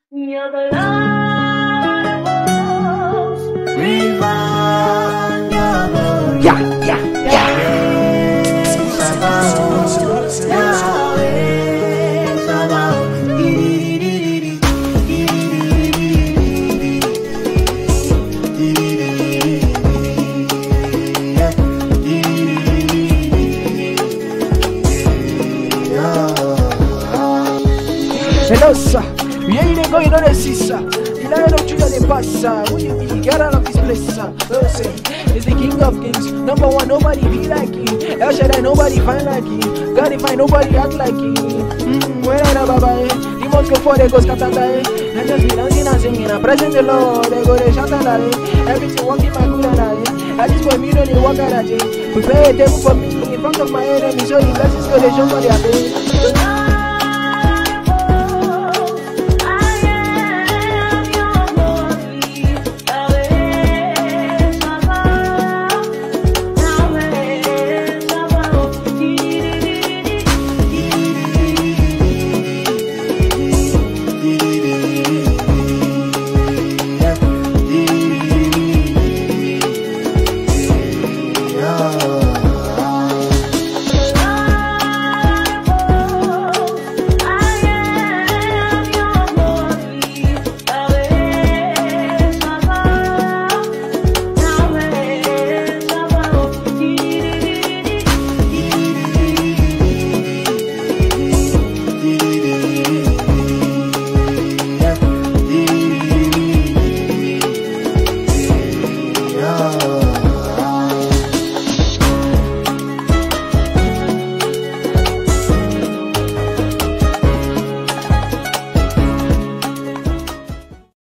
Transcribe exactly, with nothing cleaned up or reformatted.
You're the lighthouse. Revive your glory. Yeah, yeah, yeah. Hello, sir. Yeah, you ain't going on the see, sir. You know, don't you know the pass, sir. Who you be? Get out of this place, sir. Don't say. It's the king of kings. Number one, nobody be like him. El Shaddai, nobody find like him. God, if I nobody act like him. Mm, when I know, Baba, eh. Demons go for they go scatter, eh. And just be dancing and singing. I present the Lord. They go, they shout and eh. Everything working my good and eh. I just want me to walk out, eh. Prepare a table for me in front of my enemies. So the blessings go, they show for their face.